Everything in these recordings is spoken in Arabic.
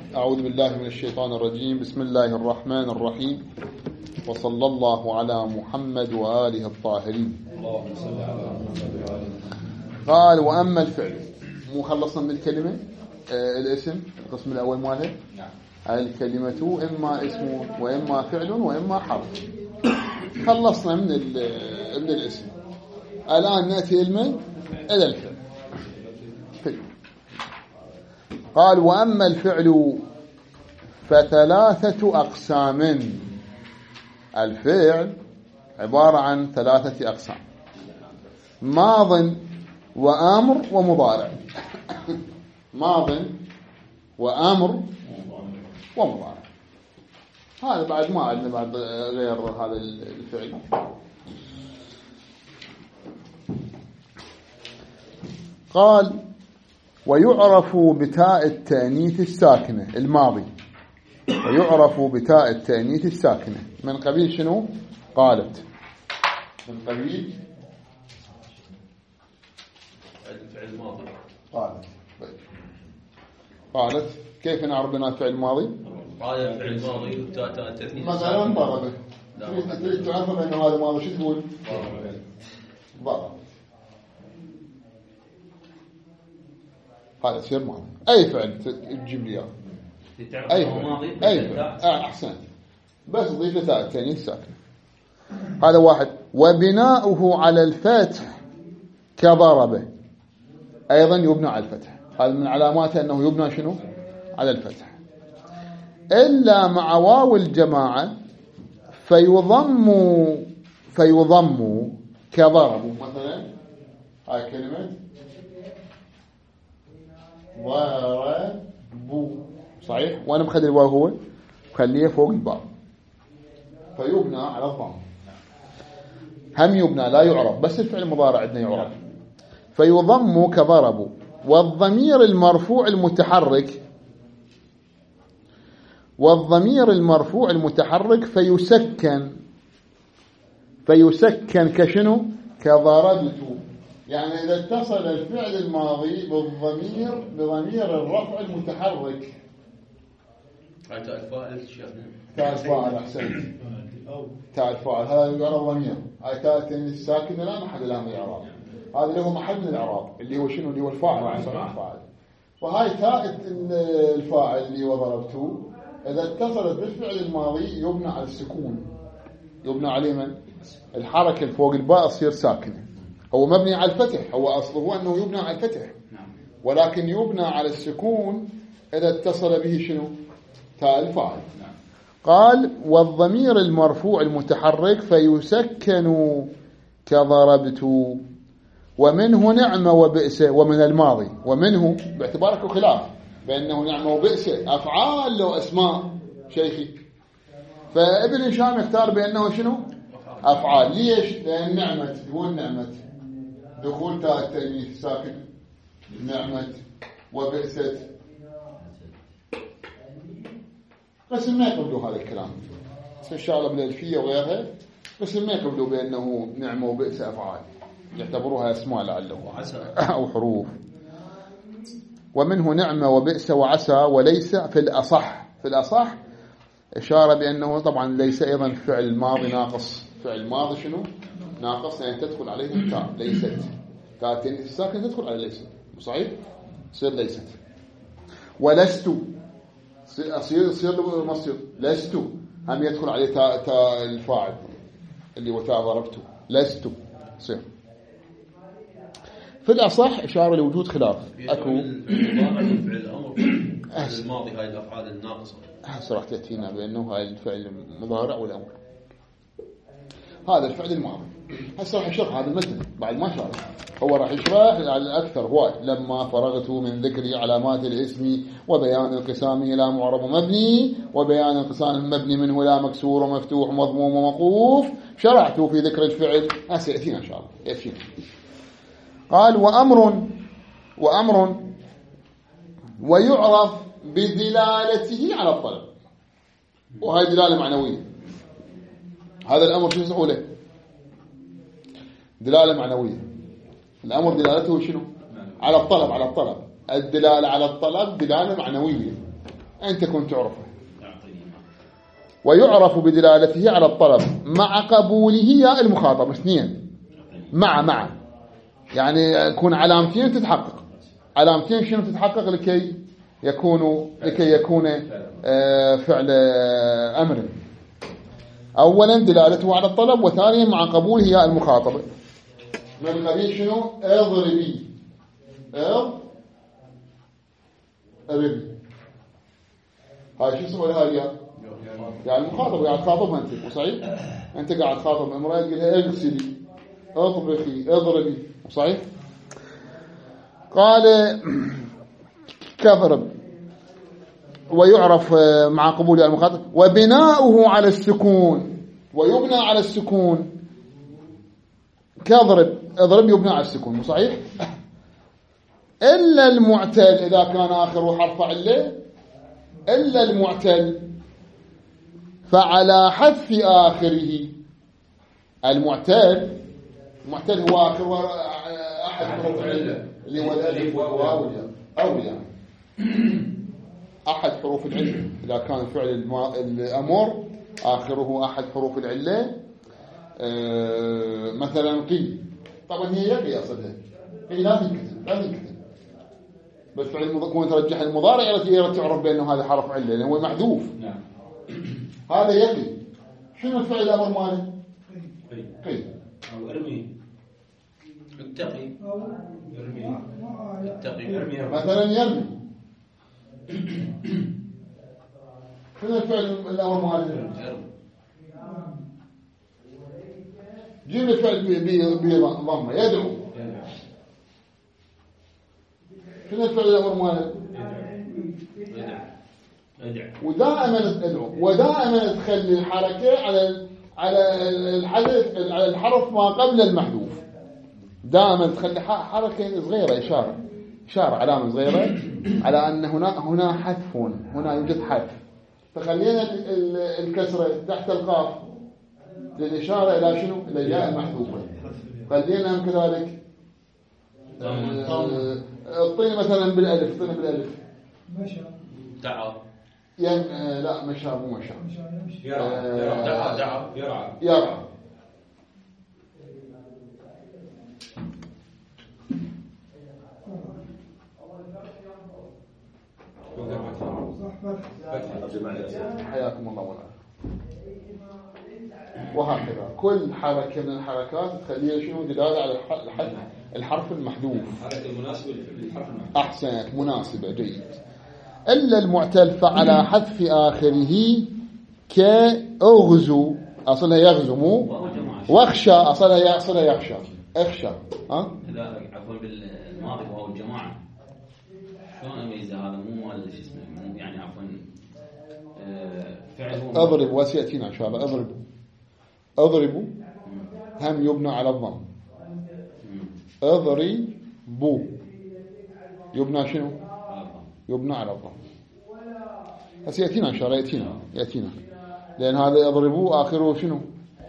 أعوذ بالله من الشيطان الرجيم. بسم الله الرحمن الرحيم، وصلى الله على محمد وآله الطاهرين. قال وأما الفعل، مو خلصنا من الكلمة الاسم القسم الأول ماله. الكلمة إما اسم وإما فعل وإما حرف. خلصنا من الاسم. الآن نأتي إلى الفعل. قال وأما الفعل فثلاثة أقسام. الفعل عبارة عن ثلاثة أقسام: ماض وأمر ومضارع. ماض وأمر ومضارع. هذا بعد ما عندنا بعد غير هذا الفعل. قال ويعرف بتاء التأنيث الساكنة الماضي، ويعرف بتاء التأنيث الساكنة من قبيل شنو؟ قالت. من قبيل الفعل الماضي. قالت. قالت كيف نعرف بنا الفعل الماضي؟ قال الفعل الماضي وتاء التأنيث مثلا ضربه. تريد تعرف أن هذا ماضي شو تقول؟ ضرب. هذا يصير ماضي. أي فعل تجيب لي أي فعل. أي فعل. أحسن، بس ضيف له تاء التأنيث ساكنة. هذا واحد. وبناؤه على الفتح كضربه، أيضا يبنى على الفتح. هذا من علاماته أنه يبنى شنو؟ على الفتح. إلا مع واو الجماعة فيضم كضرب. مثلا هاي كلمة ضربوا، صحيح؟ وأنا مخلي الواو هو مخليه فوق الباء، فيبنى على الضم. هم يبنى لا يعرف، بس الفعل المضارع عندنا يعرف. فيضم كضربوا. والضمير المرفوع المتحرك، والضمير المرفوع المتحرك فيسكن كشنو؟ كضربت. يعني إذا اتصل الفعل الماضي بضمير الرفع المتحرك. تاء الفاعل شافنا. تاء الفاعل أحسنت. تاء الفاعل هذا يعرف ضمير. هاي تاء التأنيث الساكنة لا محل لها من الإعراب. هذا اللي هو محل من الإعراب اللي هو شنو؟ اللي هو الفاعل. الفاعل. وهاي تاء الفاعل اللي هو ضربته إذا اتصلت بالفعل الماضي يبنى على السكون. يبنى عليه من؟ الحركة فوق الباء تصير ساكنة. هو مبني على الفتح، هو أصله هو أنه يبنى على الفتح، ولكن يبنى على السكون إذا اتصل به شنو؟ تاء الفاعل. قال والضمير المرفوع المتحرك فيسكن كضربت. ومنه نعمة وبئس. ومن الماضي ومنه باعتبارك خلاف بأنه نعمة وبئس أفعال لو أسماء شيخي. فابن هشام اختار بأنه شنو؟ أفعال. ليش؟ لأن نعمة هو النعمة دخول تاء التأنيث ساكن نعمة وبئست، بس ما يقبلوا هذا الكلام. إن شاء الله بالألفية وغيرها، بس ما يقبلوا بأنه نعمة وبئس أفعال، يعتبروها اسماء لعله أو حروف. ومنه نعمة وبئس وعسى وليس في الأصح إشارة بأنه طبعا ليس أيضا فعل ماضي ناقص. فعل ماضي شنو؟ ناقص، يعني تدخل عليه التاء. ليست تاء التأنيث الساكن تدخل على ليست، صحيح؟ تصير ليست. ولست يصير مصير لست، هم يدخل عليه تاء الفاعل اللي هو تاء ضربته. لست صير. في الأصح إشارة لوجود خلاف. أكو فعل الأمر الماضي هاي الأفعال الناقصة. راح تأتينا بأنه هاي الفعل المضارع والأمر. هذا الفعل الماضي. هسه راح يشرح هذا المتن بعد ما شرح. هو راح يشرح على الأكثر هو لما فرغت من ذكر علامات الاسم وبيان انقسامه إلى معرب ومبني وبيان انقسام المبني منه إلى مكسور ومفتوح ومضموم وموقوف شرعت في ذكر الفعل. هسه يأتينا إن شاء الله يأتينا. قال وأمر ويعرف بدلالته على الطلب. وهي دلالة معنوية. هذا الأمر شو نسمعه له؟ دلالة معنوية. الأمر دلالته شنو؟ على الطلب. الدلالة على الطلب دلالة معنوية. أنت كنت تعرفه. ويعرف بدلالته على الطلب مع قبوله يا المخاطب. اثنين مع يعني يكون علامتين تتحقق. علامتين شنو تتحقق لكي يكون فعل أمر. أولا دلالته على الطلب، وثانيا مع قبوله يا المخاطب. من قبيل شنو؟ اضربي هاي شو اسمه هاي يعني المخاطب قاعد تخاطبها انت، صحيح؟ انت قاعد تخاطب امرأة تقول لها اغسلي اطبخي اضربي، صحيح؟ قال كضرب. ويعرف مع قبول المخاطب وبناؤه على السكون، ويبنى على السكون كضرب. اضرب يبنى على السكون، صحيح؟ إلا المعتل إذا كان آخره حرف علة، إلا المعتل فعلى حذف آخره. المعتل هو آخر أحد حروف العلة اللي هو الألف والواو أو الياء. أحد حروف العلة إذا كان فعل الأمر آخره أحد حروف العلة. مثلا قي، طبعا هي يقي أصلها، قي لا تنكتب بس فعل كون ترجح المضارع يرى تعرف بأنه هذا حرف علة لأنه هو محذوف. نعم. هذا يقي. شنو الفعل الأمر ماله؟ قي أو ارمي، اتقي، ارمي مثلا يرمي. شنو الفعل الأمر ماله؟ جيب الفعل بضمه يدعو. شنو الفعل الأمر ماله؟ ودائما ادعو، ودائما تخلي الحركة على الحرف ما قبل المحذوف. دائما تخلي حركة صغيرة، إشارة علامة صغيرة على أن هنا حذف، هنا يوجد حذف. فخلينا الكسرة تحت القاف للإشارة إلى شنو؟ إلى الياء المحذوفة. خلينا كذلك اعطيني مثلا بالالف، مشى دعا. لا مشى مو مشى، يرعى. حياكم الله والعافية. وهكذا كل حركة من الحركات تخليها شنو؟ دلالة على الحرف المحذوف. حركة مناسبة للحرف المحذوف. أحسنت، مناسبة، جيد. إلا المعتل فعلى حذف آخره كأغزو، أصلها يغزو، واخشى أصلها يخشى. اخشى هذا عفوا بالماضي وهو الجماعة. شلون أميز هذا؟ مو مال شو اسمه، يعني عفوا فعل. اضرب وسيأتينا إن شاء الله. اضربوا هم يبنى على الضم. اضربوا يبنى شنو؟ يبنى على الضم. سيأتينا إن شاء الله، يأتينا لأن هذا يضربوا آخره شنو؟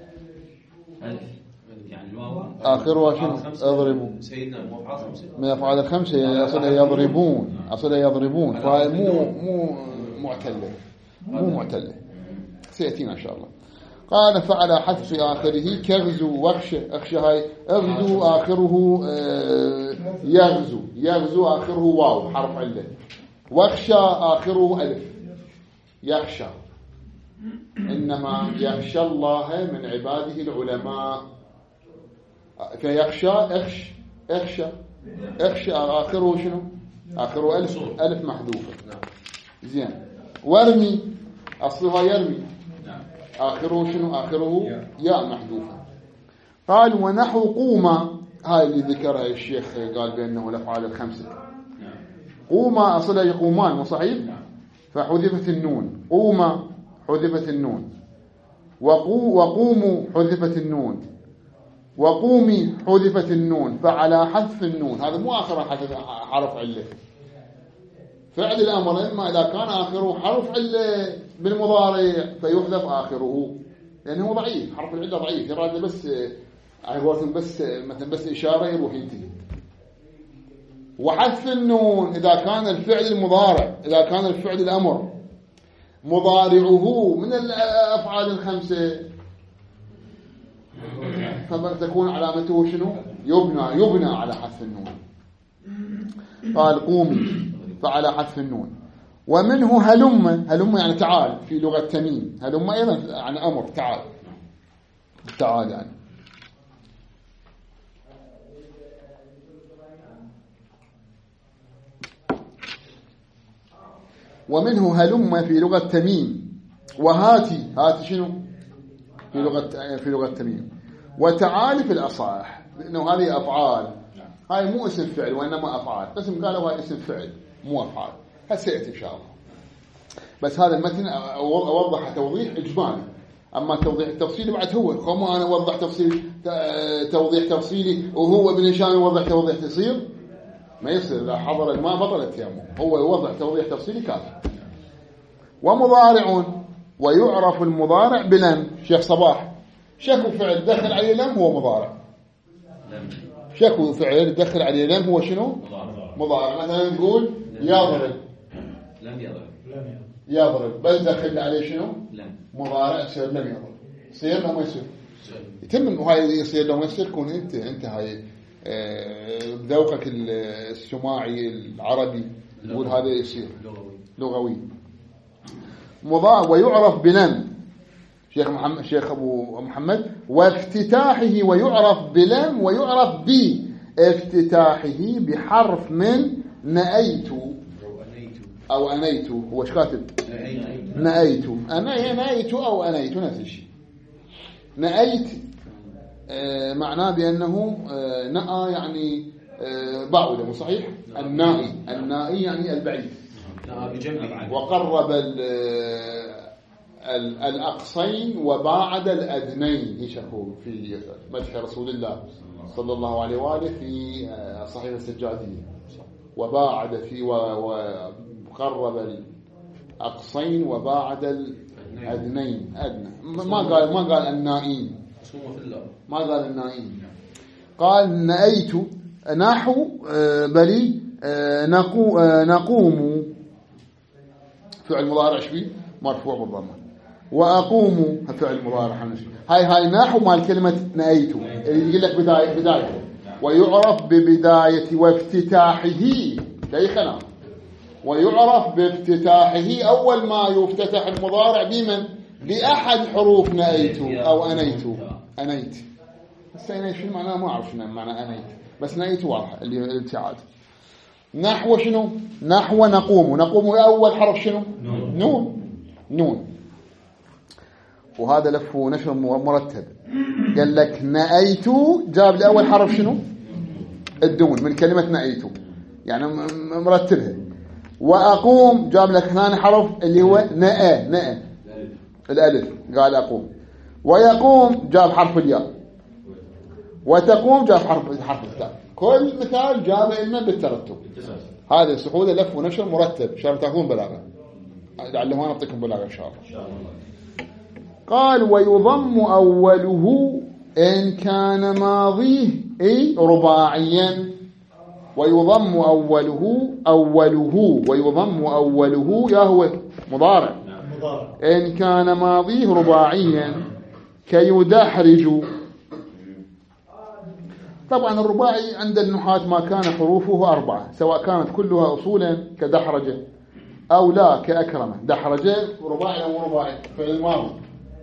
يعني الواو آخره شنو؟ اضربوا سيدنا من أفعال الخمسة أصلا يضربون فهي مو معتلة. سيأتينا إن شاء الله. قال فعلى حذف آخره كغزو واخشى هاي اغزو آخره يغزو آخره واو حرف علة، واخشى آخره ألف يخشى. إنما يخشى الله من عباده العلماء. فيخشى اخشى آخره شنو؟ آخره ألف محذوفة. زين. وارمي أصلها يرمي، آخره شنو؟ آخره ياء محذوفة. قال ونحو قوما، هاي اللي ذكرها الشيخ قال بأنه الأفعال الخمسة. قوما أصلها يقومان، مو صحيح؟ فحذفت النون. قوما حذفت النون، وقوموا حذفت النون، وقومي حذفت النون. فعلى حذف النون، هذا مو آخر حرف علة. فعل الأمر إما إذا كان آخره حرف علة بالمضارع فيحذف آخره لأنه ضعيف، حرف العلة ضعيف، يراد بس مثلا بس إشارة يروح ينتهي. وحذف النون إذا كان الفعل المضارع، إذا كان الفعل الأمر مضارعه من الأفعال الخمسة، فتكون علامته شنو؟ يبنى على حذف النون. قال قومي فعلى حذف النون. ومنه هلم يعني تعال في لغة تميم، هلم أيضا عن أمر تعال يعني. ومنه هلم في لغة تميم، وهاتي شنو في لغة تميم، وتعال في الأصح، لأنه هذه أفعال، هاي مو اسم فعل وإنما أفعال، قسم قالوا هاي اسم فعل مو أفعال، هسيأتي إن شاء الله. بس هذا المتن أوضح توضيح إجمالي، أما التوضيح التفصيلي بعد هو ما أنا أوضح توضيح تفصيلي وهو ابن هشام يوضح توضيح تصير ما يصير، إذا حضر الماء بطل التيمم، هو يوضح توضيح تفصيلي كافي. ومضارع، ويعرف المضارع بلم. شيخ صباح شكو فعل دخل عليه لم هو مضارع، شكو فعل دخل عليه لم هو شنو؟ مضارع. مثلا نقول يضرب، يضرب بس دخل عليه شنو؟ مضارع، يصير لم يضرب، يصير لو ما يصير، يتم هاي يصير لو ما يصير. كون انت هاي بذوقك السماعي العربي تقول هذا يصير لغوي. مضارع ويعرف بلم. شيخ أبو محمد وافتتاحه ويعرف بلم ويعرف بافتتاحه بحرف من نأيت أو أنيت. هو ايش كاتب؟ نأيت. نأيت أو أنيت نفس الشيء. نأيت معناه بأنه نأى يعني بعد، مو صحيح؟ النائي يعني البعيد. وقرب الأقصين وباعد الأدنين، يشكو في مدح رسول الله صلى الله عليه وآله في صحيح السجادية. وباعد في وقرب الأقصين وباعد الأدنين. ما قال النائين، ما قال النائين، قال نأيت نحو بلي نقوم فعل مضارع شوي مرفوع بالضمه، وأقوم فعل مضارع حنشي. هاي نحو مال كلمة نأيت اللي يقول لك بداية ويعرف ببداية وافتتاحه شيخنا، ويعرف بافتتاحه أول ما يفتتح المضارع بمن؟ بأحد حروف نأيت أو أنيت. بس أنيت شو معناه؟ ما أعرف شنو معنى أنيت، بس نأيت واضح اللي الابتعاد. نحو شنو؟ نحو نقوم أول حرف شنو؟ نون. وهذا لف ونشر مرتب. قال لك نأيت جاب لي أول حرف شنو؟ الدون من كلمة نأيت، يعني مرتبها. وأقوم جاب لك ثاني حرف اللي هو نأ الألف، قال أقوم. ويقوم جاب حرف الياء، وتقوم جاب حرف التاء. كل مثال جاب إلنا بالترتب. هذا السحولة لف ونشر مرتب، شرط تكون بلاغة، لعله ما نعطيكم بلاغة إن شاء الله. قال ويضم أوله إن كان ماضيه رباعيا. ويضم أوله ويضم أوله يا هو مضارع إن كان ماضيه رباعيا كيدحرج. طبعا الرباعي عند النحاة ما كان حروفه 4، سواء كانت كلها أصولا كدحرجة أو لا كأكرمة. دحرجة رباعي أو رباعي في الماضي،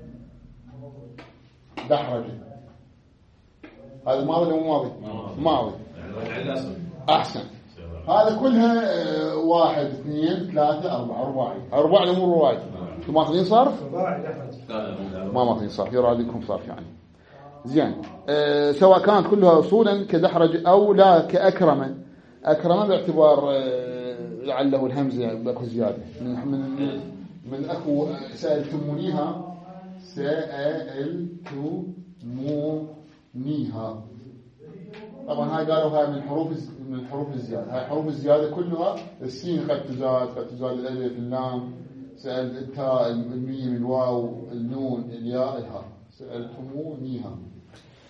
دحرجة هذا ماضي أو ماضي أحسن. هذا كلها 1 2 3 4 رباعي أو رباعي. انتم ماخذين صرف؟ ما ماخذين صرف، يرى لكم صرف يعني زين. سواء كانت كلها أصولا كدحرج أو لا كأكرمة. أكرمة باعتبار لعله الهمزة باكو زيادة من أكو سألتمونيها طبعا هاي قالوا هاي من حروف الزيادة. هاي حروف الزيادة كلها السين قد تزاد الألف اللام سألت التاء الميم الواو النون الياء الهاء سألتمونيها.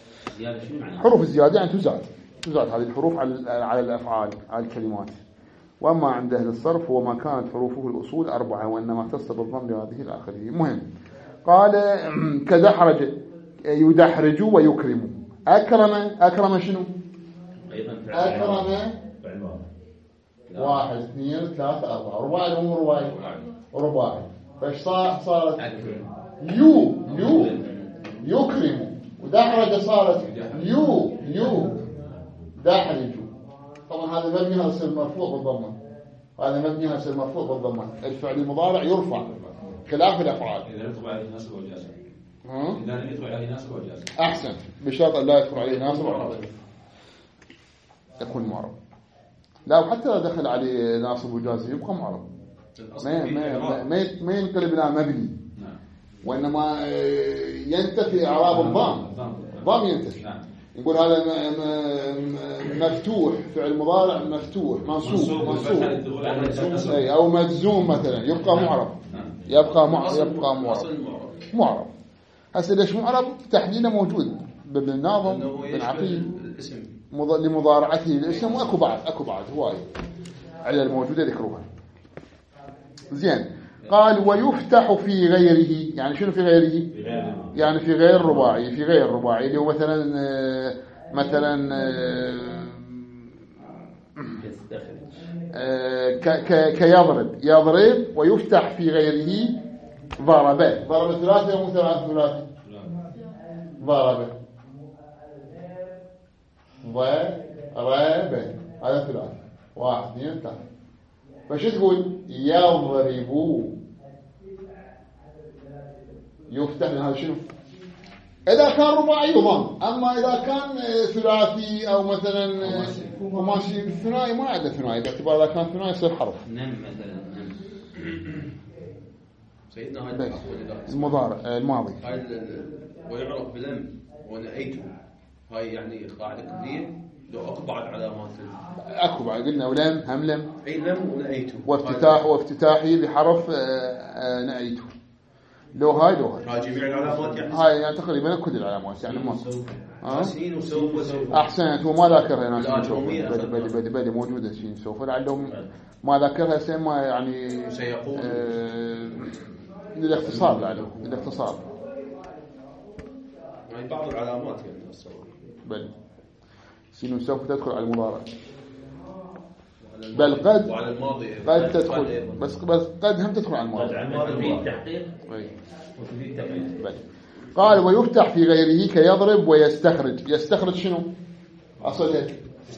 حروف الزيادة يعني تزاد هذه الحروف على الأفعال على الكلمات. وأما عند أهل الصرف هو ما كانت حروفه الأصول 4 وإنما اختص بالضم لهذه الآخرين. مهم. قال كدحرج يدحرج ويكرم. أكرم شنو؟ أكرم 1 2 3 4 رباعي مو رباعي. فايش صارت يكرم، ودحرج صارت دحرج. طبعا هذا مبني يصير مرفوع بالضمه، هذا مبني يصير مرفوع بالضمه. الفعل المضارع يرفع خلاف الافعال. اذا يدخل عليه ناصب وجازم. اذا لم يدخل عليه ناصب وجازم احسن، بشرط ان لا يدخل عليه ناصب يكون معرب. لا، وحتى لو دخل عليه ناصب وجازم يبقى معرب، ما ينقلب الى مبني، وانما ينتفي اعراب الضم ينتفي. نقول هذا مفتوح، فعل مضارع مفتوح منصوب او مجزوم مثلا، يبقى معرب، يبقى معرب. هسه ليش معرب؟ تحديدا موجود بالناظم بن عقيل لمضارعته الاسم، واكو بعض هواي علل موجوده ذكروها. زين. قال ويفتح في غيره، يعني شنو في غيره؟ يعني في غير رباعي، اللي هو مثلا يضرب ويفتح في غيره ضرب ثلاثي أو ثلاثي ضرب هذا ثلاثي 1 2 3. فشو تقول؟ يضربوا يفتح من هذا شنو؟ إذا كان رباعي يضم، أما إذا كان ثلاثي أو مثلا خماسي، الثنائي ما عنده ثنائي، باعتبار إذا كان ثنائي يصير حرف. مثلا سيدنا هاي المضارع الماضي هاي ويعرف بلم ونأيته، هاي يعني قاعدة كبير. لو أكو بعض علامات قلنا ولم هملم أي لم ونأيته، وافتتاحي بحرف نأيته. لو هاي جميع العلامات يعني هاي تقريبا كل العلامات يعني ما سين وسوف احسنت. وما ذاكرها ناس بدي موجوده سين سوف لعلهم ما ذاكرها سيما يعني سيقول للاختصار لعلهم للاختصار يعني بعض العلامات يعني بل سين وسوف تدخل على المضارع، بل قد وعلى الماضي قد تدخل، بس قد هم تدخل على الماضي في التحقيق وفي التقييد. قال ويفتح في غيره كيضرب ويستخرج. يستخرج شنو أصله؟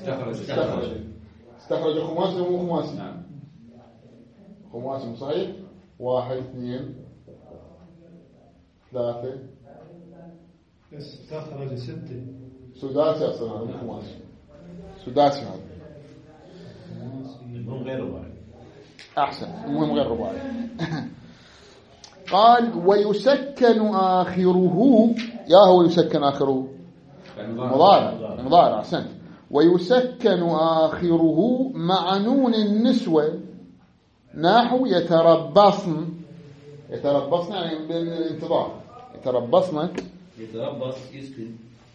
استخرج خماسي ومو خماسي؟ نعم خماسي صحيح. 1 2 3 استخرج 6 سداسي أصلا هذا مو خماسي، سداسي هذا المهم غير رباعي. أحسن، المهم غير رباعي. قال ويسكن آخره، يا هو يسكن آخره مضارع أحسنت. ويسكن آخره مع نون النسوة نحو يتربصن يعني بالانتظار، يتربص يسكن.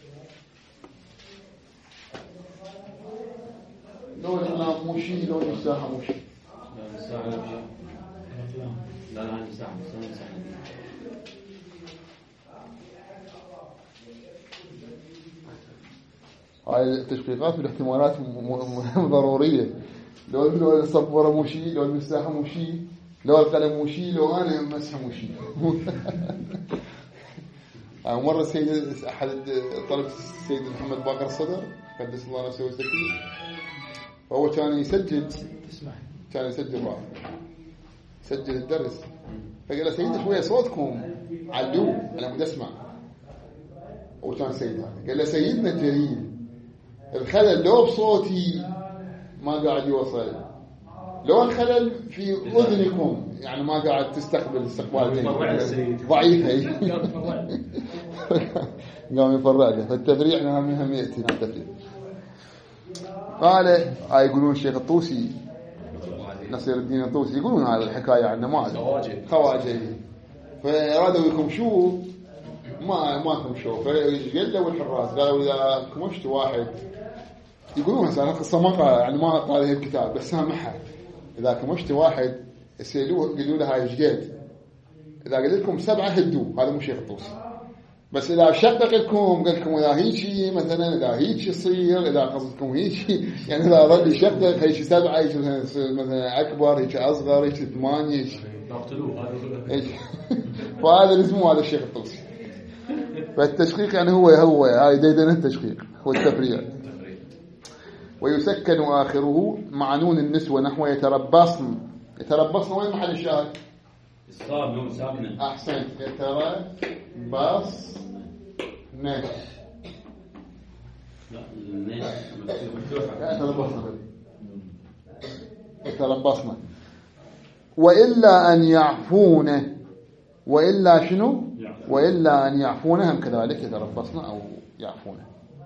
لو أنا مشي لو مساحة مشي لا مساحة. هاي التشقيقات والاحتمالات ضرورية. لو الصبورة مشي، لو المساحة مشي، لو القلم مشي، لو أنا مسح مشي. مرة أحد طلب السيد محمد باقر الصدر قدس الله نفسه وزكيه، فهو كان يسجل رأي سجل الدرس، فقال له سيدي شوية صوتكم علوه أنا بدي أسمع. وكان سيد هذا قال له سيدنا الجليل الخلل لو بصوتي ما قاعد يوصل، لو الخلل في أذنكم يعني ما قاعد تستقبل استقبال ضعيفة. قام يفرع له، فالتفريع نعم يأتي التفريع. قال يقولون الشيخ الطوسي نصير الدين الطوسي يقولون هذا الحكاية عن نماذج خواجه، فأرادوا يكمشوا ما كمشوا، فجلوا الحراس قالوا إذا كمشت واحد يقولون هسه القصة ما قال يعني ما قال هي الكتاب بس سامحها إذا كمشت واحد يسألوه قلوا له هاي ايش قد؟ إذا قلت لكم 7 هدوه، هذا مو شيخ الطوسي. بس إذا شقق لكم قال لكم إذا هيك مثلا، إذا هيك يصير، إذا قصدكم هيك يعني إذا ظل يشقق هيك 7، هيك مثلا أكبر، هيك أصغر، هيك 8 هيك فهذا اسمه هذا الشيخ الطوسي. فالتشقيق يعني هو هاي ديدن التشقيق هو التفريع. ويسكن آخره مع نون النسوة نحو يتربصن. يتربصن وين محل الشاهد؟ الصاد نون ساكنة. أحسنت. يتربصن. يتربصن. وإلا أن يعفون. وإلا شنو؟ وإلا أن يعفون هم كذلك يتربصن أو يعفون.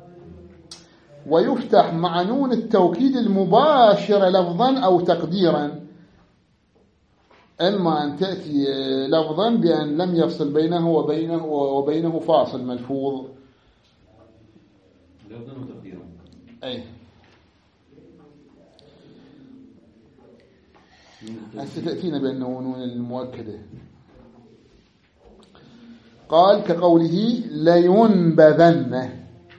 ويفتح مع نون التوكيد المباشر لفظا أو تقديرا، إما أن تأتي لفظا بأن لم يفصل بينه وبينه فاصل ملفوظ. لفظا وتقديرا. أي هسه تأتينا بأنه نون المؤكدة. قال كقوله لينبذن.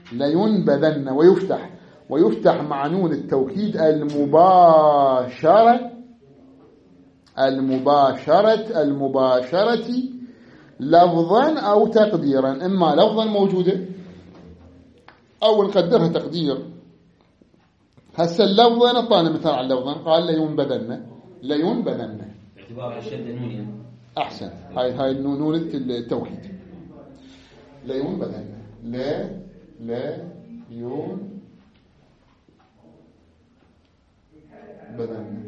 ويفتح مع نون التوكيد المباشرة لفظا أو تقديرا، إما لفظا موجودة أو نقدرها تقدير. هسه اللفظا نطانا مثال على اللفظا، قال لينبذن اعتبار الشد نونيا. أحسن. هاي نون التوكيد. لينبذن. لا يون بدن.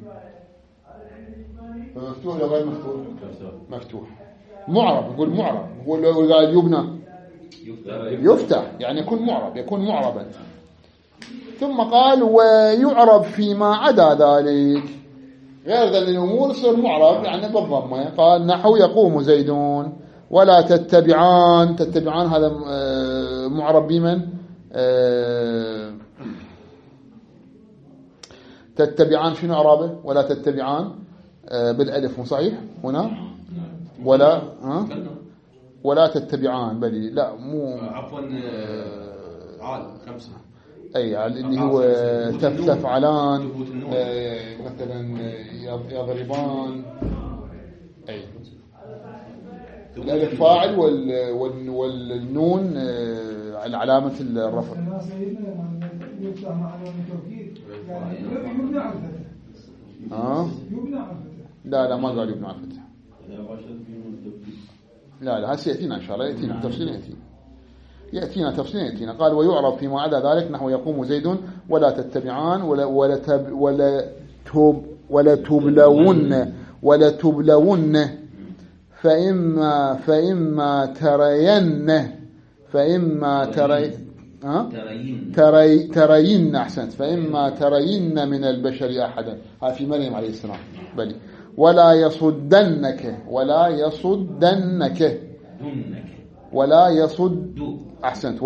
مفتوح ولا غير مفتوح؟ مفتوح. معرب، نقول معرب. هو لو قال يبنى يفتح يعني يكون معرب، يكون معربا. ثم قال ويعرب فيما عدا ذلك، غير ذلك الأمور يصير معرب يعني بالضمة. قال نحو يقوم زيدون ولا تتبعان. تتبعان هذا معرب بمن؟ تتبعان شنو إعرابه؟ ولا تتبعان بالألف مو صحيح هنا؟ ولا تتبعان بلي لا مو عفوا عال 5. أي اللي هو تفعلان مثلا يضربان. أي الألف فاعل والنون علامة الرفع. لا ما قال يبنى على الفتح. لا هسه يأتينا إن شاء الله، يأتينا تفصيل. قال ويعرف فيما عدا ذلك نحو يقوم زيد ولا تتبعان ولا تبلون فإما ترين أحسنت. فإما ترين من البشر أحدا. هذا في مريم عليه السلام. بلي ولا يصدنك أحسنت.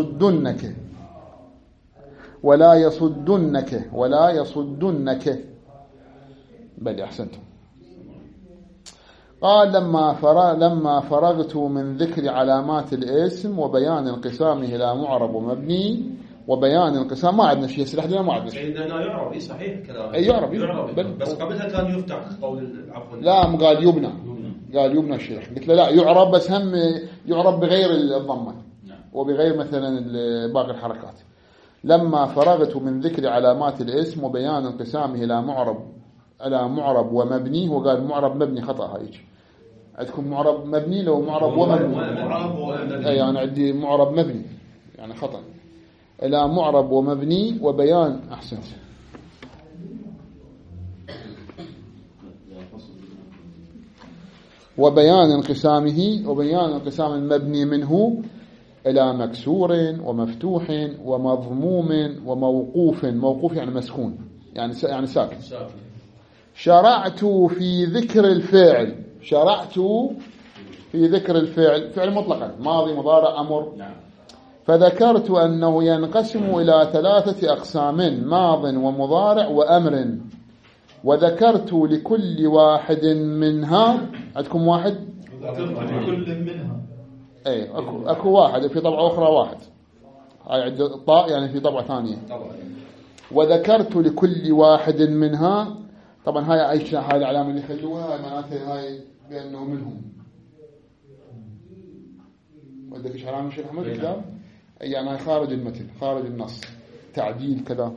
ولا يصدنك بلي أحسنتم. قال لما فرغت من ذكر علامات الاسم وبيان انقسامه إلى معرب ومبني وبيان انقسام. ما عندنا شيء سلاح ما عندنا شيء. هنا يعرب صحيح كلام. يعرب بس قبلها كان يفتح قول عفوا. لا قال يبنى. قال يبنى الشيخ. قلت له لا يعرب بس هم يعرب بغير الضمة وبغير مثلا باقي الحركات. لما فرغت من ذكر علامات الاسم وبيان انقسامه إلى معرب ومبني. وقال معرب مبني خطأ. هايك عندكم معرب مبني لو معرب ومبني. أي أنا عندي معرب مبني يعني خطأ. إلى معرب ومبني وبيان. أحسنت. وبيان انقسام المبني منه إلى مكسور ومفتوح ومضموم وموقوف. موقوف يعني مسكون يعني ساكن. شرعت في ذكر الفعل فعل مطلقا ماضي مضارع أمر. فذكرت أنه ينقسم إلى 3 أقسام: ماض ومضارع وأمر. وذكرت لكل واحد منها، عندكم واحد؟ ذكرت لكل منها. اي اكو واحد في طبعة اخرى واحد، هاي عند الطاء يعني في طبعة ثانية. وذكرت لكل واحد منها، طبعا هاي عايشة، هاي العلامة اللي يخلوها معناتها هاي بأنه منهم. ودك ايش علامة شيخ أحمد الكلام؟ يعني هاي خارج المتن، خارج النص، تعديل كذا.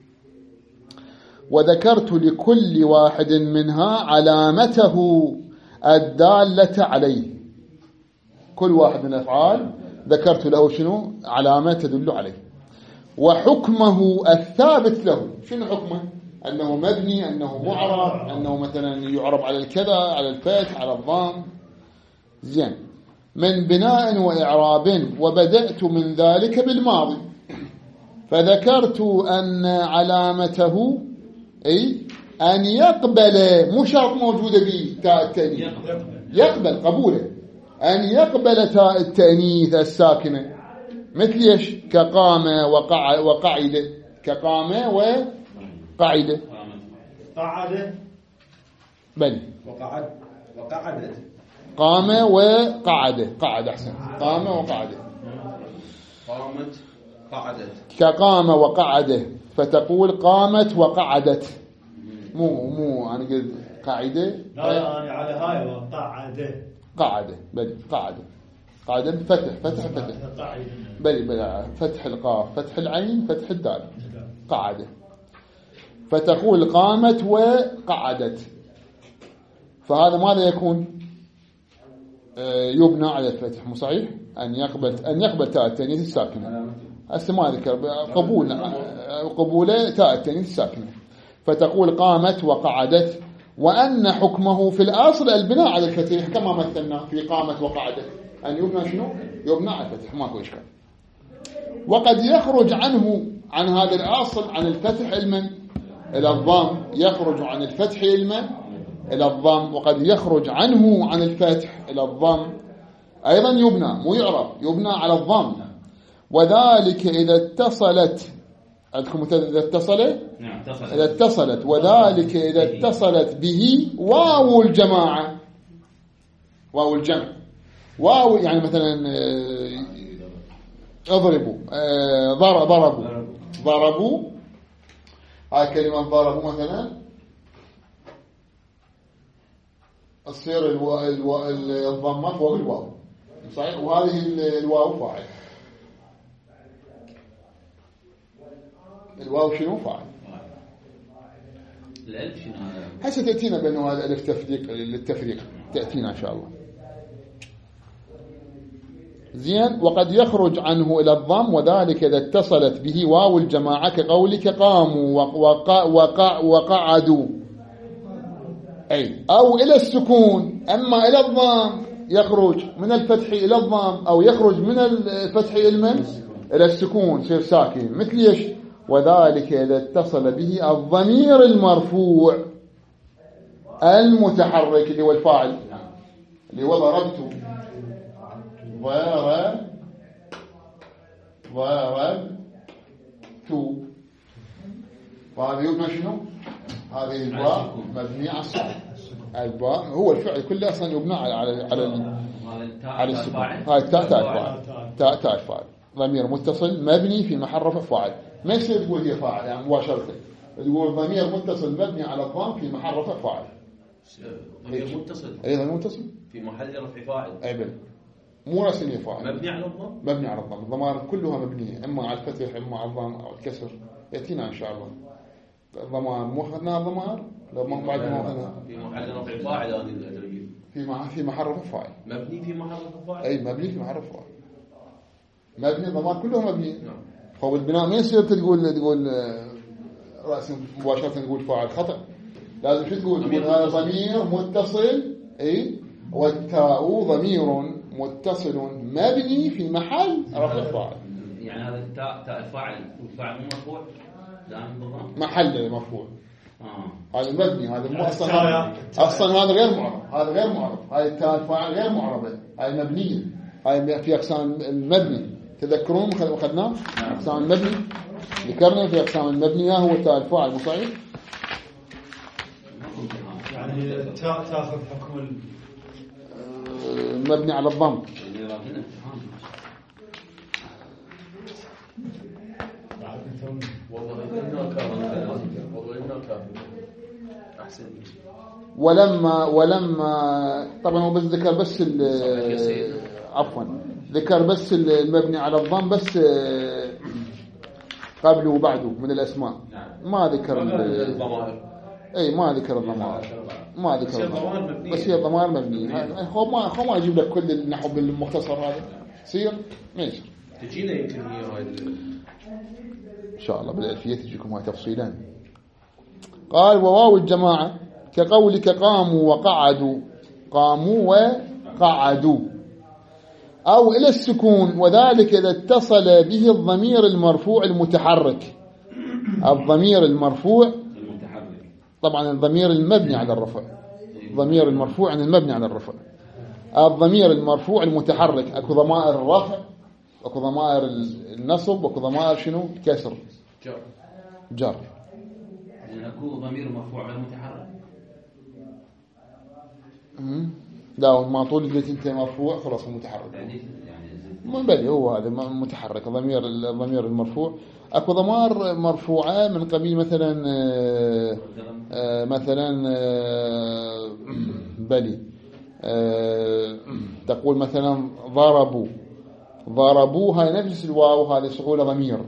وذكرت لكل واحد منها علامته الدالة عليه. كل واحد من الأفعال ذكرت له شنو؟ علامة تدل عليه. وحكمه الثابت له، شنو حكمه؟ أنه مبني، أنه معرب، أنه مثلا يعرب على الكذا، على الفتح، على الضم. زين. من بناء وإعراب، وبدأت من ذلك بالماضي، فذكرت أن علامته أي أن يقبل، مو شرط موجودة به تاء التأنيث، يقبل قبوله، أن يقبل تاء التأنيث الساكنة، مثل ايش؟ كقام وقعد، كقام وقعد، قعد بل وقعدت، قام وقعد، قعد أحسن، قام وقعد، قامت قعدت، كقام وقعد، فتقول قامت وقعدت، مو أنا قلت قاعدة، لا أنا على هاي وقعد، قعد، بل قعد، قعد فتح بل فتح القاف، فتح العين، فتح الدال، قعد. فتقول قامت وقعدت، فهذا ماذا يكون؟ يبنى على الفتح، مو صحيح؟ أن يقبل تاء التأنيث الساكنة. هسه ما ذكر قبول تاء التأنيث الساكنة. فتقول قامت وقعدت، وأن حكمه في الأصل البناء على الفتح، كما مثلنا في قامت وقعدت، أن يبنى شنو؟ يبنى على الفتح، ماكو إشكال. وقد يخرج عنه، عن هذا الأصل، عن الفتح إلى الضم، يخرج عن الفتح إلى الضم، وقد يخرج عنه عن الفتح إلى الضم، أيضا يبنى، مو يعرب، يبنى على الضم. وذلك إذا اتصلت، عندكم إذا اتصلت؟ نعم إذا اتصلت، وذلك إذا اتصلت به واو الجماعة، واو الجمع، واو يعني مثلا اضربوا، ضربوا، هاي كلمة ضربوا مثلا، تصير الضمة فوق الواو، صحيح؟ وهذه الواو فاعل، الواو شنو؟ فاعل. الألف شنو هذا؟ هسه تأتينا بأنه هذا ألف للتفريق تأتينا إن شاء الله. زين. وقد يخرج عنه إلى الضم، وذلك إذا اتصلت به واو الجماعة، كقولك قاموا وقعدوا، أي أو إلى السكون. أما إلى الضم يخرج من الفتح إلى الضم، أو يخرج من الفتح إلى السكون، يصير ساكن، مثل ايش؟ وذلك إذا اتصل به الضمير المرفوع المتحرك، اللي هو الفاعل، اللي هو ضربت، وهذا يبنى شنو؟ هذه الباء مبنية على السكون. الباء هو الفعل كله أصلا يبنى على السكون. هاي تاء الفاعل، ضمير متصل مبني في محل رفع فاعل. ما يصير تقول هي فاعل يعني مباشرة، تقول ضمير متصل مبني على الضم في محل رفع فاعل. ضمير متصل، أي ضمير متصل في محل رفع فاعل، أي بل مو رسمي فاعل، مبني على الضم، مبني على الضم. الضمائر كلها مبنية، إما على الفتح، إما على الضم أو الكسر. يأتينا إن شاء الله الضمائر. مو أخذنا الضمائر لما بعد ما أخذنا في محل رفع فاعل، هذه الأدرية في محل رفع فاعل، مبني في محل رفع فاعل، أي مبني في محل رفع فاعل، مبني. الضمائر كلها مبنية. نعم. هو البناء ما يصير تقول رأس مباشرة تقول فاعل، خطأ. لازم شو تقول هذا ضمير متصل، أي، والتاء ضمير متصل مبني في محل رفع فاعل. يعني هذا تاء الفاعل، والفاعل مو مرفوع دائما بالضم، محل مرفوع. هذا مبني، هذا مو اصلا هذا غير معرب، هذا غير معرب. هاي التاء الفاعل غير معربه، هاي مبنيه. هاي في اقسام المبني، تذكرون اخذناه اقسام المبني، ذكرنا في اقسام المبنيه هو تاء الفاعل، مو صحيح؟ يعني تاخذ حكم مبني على الضم. ولما طبعا هو بس ذكر بس عفوا ذكر بس المبني على الضم بس قبله وبعده من الأسماء، ما ذكر اي ما ذكر الضمائر، ما ذكر الضمائر، بس هي الضمائر مبنية. هو ما اجيب لك كل النحو بالمختصر هذا يصير ماشي. تجينا يمكن هي هاي ان شاء الله بالألفية تجيكم هاي تفصيلا. قال وواو الجماعة كقولك قاموا وقعدوا، قاموا وقعدوا، أو إلى السكون، وذلك إذا اتصل به الضمير المرفوع المتحرك. الضمير المرفوع طبعا الضمير المبني على الرفع، ضمير المرفوع عن المبني على الرفع. الضمير المرفوع المتحرك، اكو ضمائر الرفع، اكو ضمائر النصب، اكو ضمائر شنو كسر جر. يعني اكو ضمير مرفوع على المتحرك. لا ما طول البيت انت مرفوع خلاص متحرك يعني ما بلي هو هذا متحرك. الضمير المرفوع اكو ضمائر مرفوعه من قبيل مثلا بلي تقول مثلا ضربوا هاي نفس الواو هذه سهوله ضمير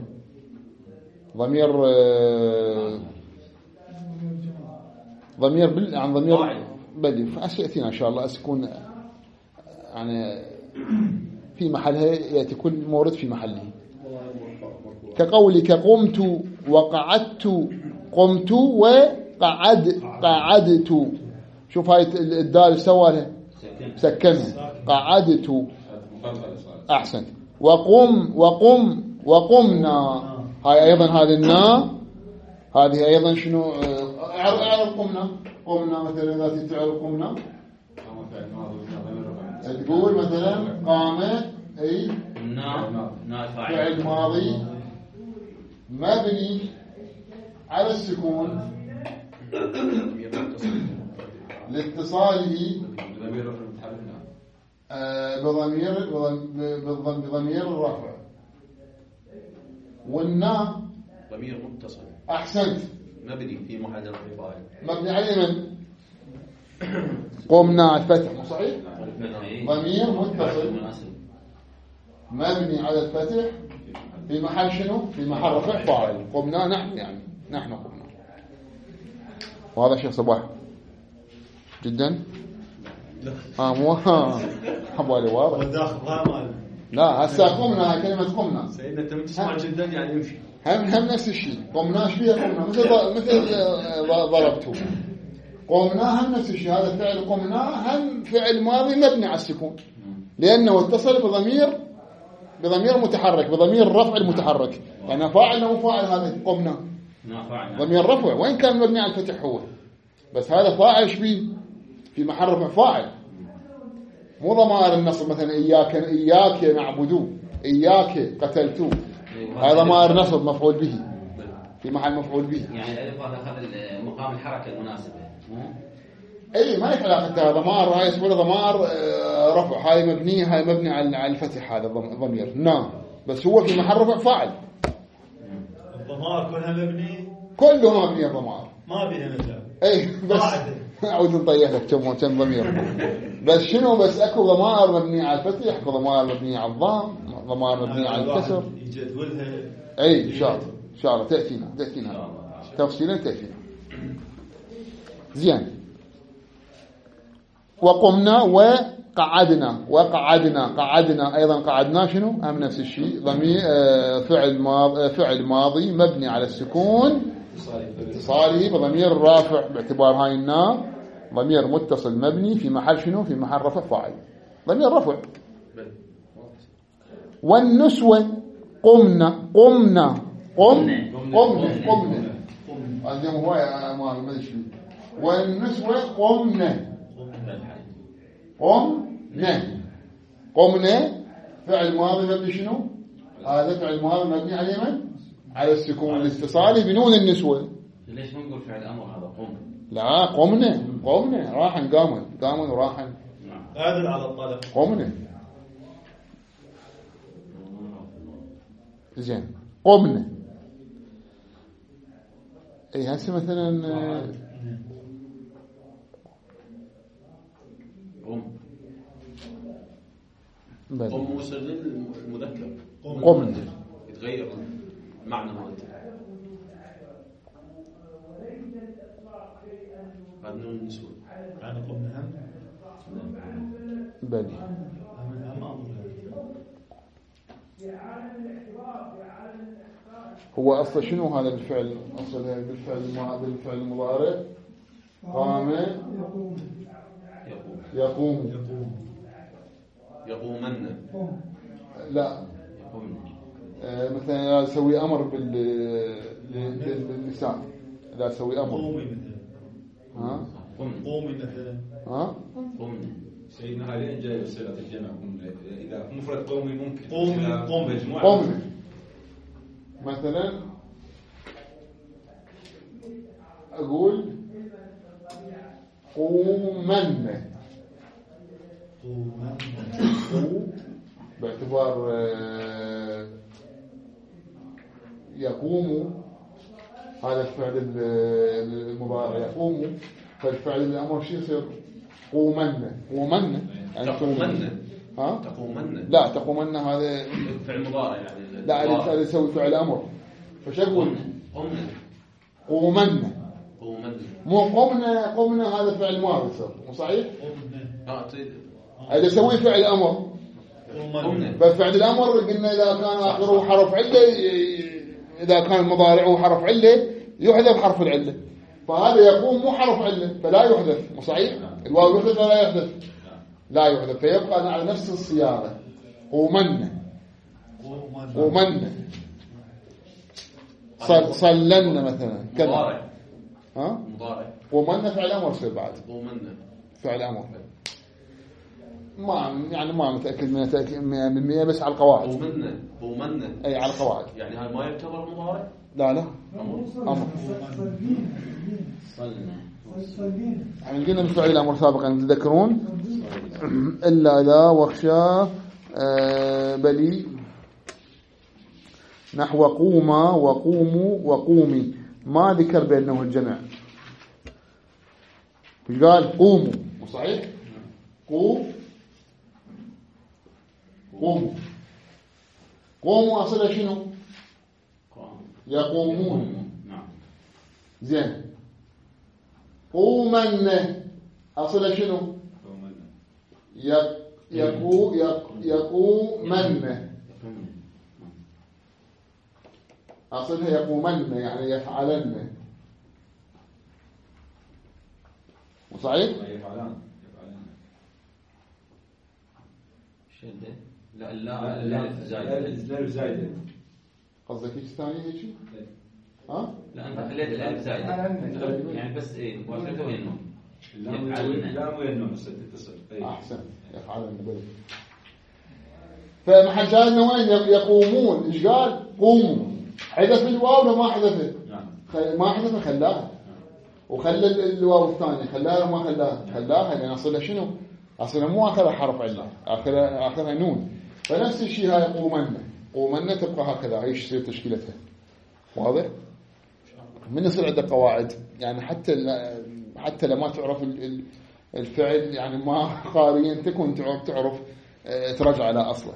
عن ضمير بلي فأسيأتينا إن شاء الله أسكون يعني في محلها، يأتي كل مورد في محله. كقولك قمت وقعدت، قمت قعدت. شوف هاي الدال سوالها سكنها قعدت أحسن. وقمنا هاي أيضا هذه النا هذه أيضا شنو أعرف قمنا مثلا ذاتي تعرف قمنا تقول مثلا قام أي فعل ماضي مبني على السكون لاتصاله بضمير الرفع. والنا ضمير متصل أحسنت مبني في محل رفع فاعل مبني على من؟ قمنا الفتح صحيح؟ ضمير متصل مبني على الفتح في محل شنو؟ في محل رفع فاعل. قمنا نحن قمنا. وهذا شيء صباح جدا مو حبالي واضح. لا هسه قمنا كلمة قمنا سيدنا انت بتسمع جدا يعني يمشي هم نفس الشيء. قمنا ايش فيها قمنا مثل ضربته. قمنا هم نفس الشيء. هذا فعل قمنا هم فعل ماضي مبني على السكون لأنه اتصل بضمير متحرك، بضمير الرفع المتحرك. يعني فاعل مو فاعل هذا قمنا ضمير رفع وين كان مبني على الفتح هو، بس هذا فاعل ايش فيه في محل رفع فاعل، مو ضمائر النصب مثلا إياك نعبدو، إياك قتلتو، هذا ضمائر نصب مفعول به في محل مفعول به. يعني الألف هذا أخذ مقام الحركة المناسبة اي ما لك علاقه. ضمائر هاي اسمها ضمائر رفع، هاي مبني على الفتح. هذا ضمير بس هو في محل رفع فاعل. الضمائر كلها مبني، كلها مبنيه ضمائر ما بيها مجال. اي بس اعود نطيح لك كم ضمير بس شنو بس اكو ضمائر مبنيه على الفتح، اكو ضمائر مبنيه على الضم، ضمائر مبنيه على الكسر. يجدولها اي ان شاء الله تاتينا تفصيلا تاتينا زين. وقمنا وقعدنا أيضا قعدنا شنو هم نفس الشيء. ضمير فعل ماضي مبني على السكون اتصاله بضمير الرافع باعتبار هاي النا ضمير متصل مبني في محل شنو في محل رفع فاعل ضمير رفع. والنسوة قمنا عندهم هواية ما ادري شو. والنسوة قمنا فعل ماضي مبني شنو؟ هذا فعل ماضي مبني على من؟ على السكون الاتصالي بنون النسوة. ليش ما نقول فعل أمر هذا قم؟ لا قمنا راحن قامن وراحن قادر على الطلب. قمنا زين قمنا. اي هسه مثلا قم يصير للمذكر قمنا يتغير المعنى مالته. بعد نون النسوة يعني قمنا هم بلي هو أصلا شنو هذا الفعل؟ أصلا بالفعل المضارع قام يقوم يقومن لا مثلا يسوي أمر بالنساء لا يسوي أمر قومي مثلا ها قومي مثلا ها سيدنا هذه جاي بصيغة الجمع. إذا مفرد قومي ممكن قومي مجموعة قمنا مثلا أقول قومن باعتبار يقوم هذا الفعل المضارع يقوم فالفعل الأمر شو يصير قومن يعني تقومن لا تقومن هذا فعل مضارع يعني لا هذا يسوي فعل أمر فش أقول قومن مو قمنا هذا فعل ماضي صار مو صحيح هذا يسوي فعل أمر ففعل الأمر قلنا إذا كان آخره حرف علة إذا كان المضارع حرف علة يحذف حرف العلة فهذا يقوم مو حرف علة فلا يحذف مو صحيح الواو يحذف ولا يحذف لا يحذف فيبقى على نفس الصياغة قومنا صلنا مثلا كذا ها قومنا فعل أمر يصير بعد فعل أمر ما متأكد من 100% بس على القواعد قومنا أي على القواعد يعني هذا ما يعتبر مضارع لا أمر يعني قلنا بالفعل الأمر سابقا تذكرون إلا ذا وخشى بلي نحو قوما وقوموا وقومي ما ذكر بأنه الجمع قال قوموا صحيح قوموا أصلا شنو يقومون زين قومن أصلا شنو يقومن أصلها يقومن يعني يفعلن صحيح يفعلان شدة لا زايدة قصدك ايش ثاني هيك ها لا انت خليت الالف زايدة يعني بس ايه واخرته وين النون لا وين النون تتصل احسن يفعلن بل فمحل شاهدنا وين يقومون ايش قال قوموا حذف الواو ولا ما حذفه ما حذفه خلاها وخلى الواو الثاني خلاها وما خلاها لان اصلها شنو اصلها مو اخرها حرف عله اخرها نون فنفس الشيء هاي قومنا تبقى هكذا هي تصير تشكيلتها واضح من يصير عندك قواعد يعني حتى لما تعرف الفعل يعني ما قاريا تكون تعرف ترجع على اصله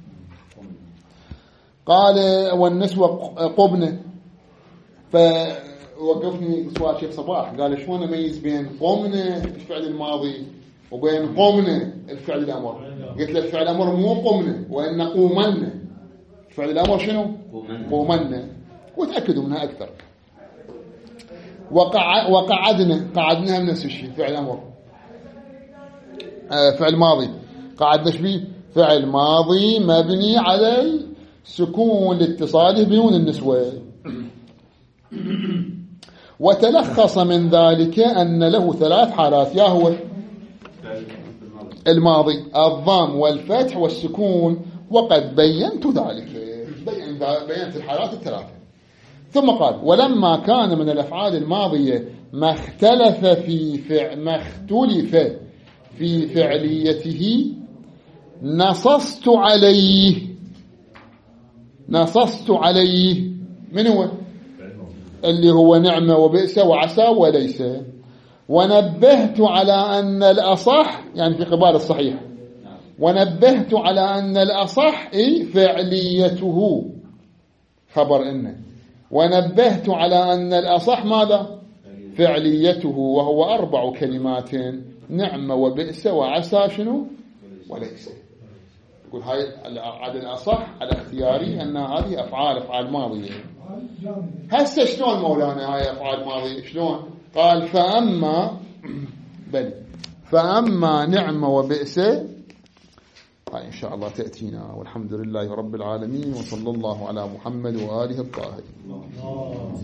قال والنسوة قبنة فوقفني سؤال شيخ صباح قال شلون اميز بين قمنا الفعل الماضي وبين قمنا الفعل الامر قلت له الفعل الامر مو قمنا وان قومنا الفعل الامر شنو قومنا وتاكدوا منها اكثر قعدنا من نفس الشيء فعل امر فعل ماضي قعدنا شبيه فعل ماضي مبني على السكون لاتصاله بنون النسوة وتلخص من ذلك أن له 3 حالات يا هو الماضي الضم والفتح والسكون وقد بينت ذلك بينت الحالات ال3 ثم قال ولما كان من الأفعال الماضية ما اختلف في فعليته نصصت عليه من هو اللي هو نعمة وبئس وعسى وليس، ونبهت على أن الأصح يعني في قبال الصحيح، ونبهت على أن الأصح فعليته خبر إنه، ونبهت على أن الأصح ماذا فعليته، وهو 4 كلمات نعمة وبئس وعسى شنو وليس. يقول هاي على الأصح على اختياري أن هذه أفعال ماضية. هسه شلون مولانا هاي أفعال ماضية شلون؟ قال فأما نعمة وبئس هاي إن شاء الله تأتينا. والحمد لله رب العالمين، وصلى الله على محمد وآله الطاهرين.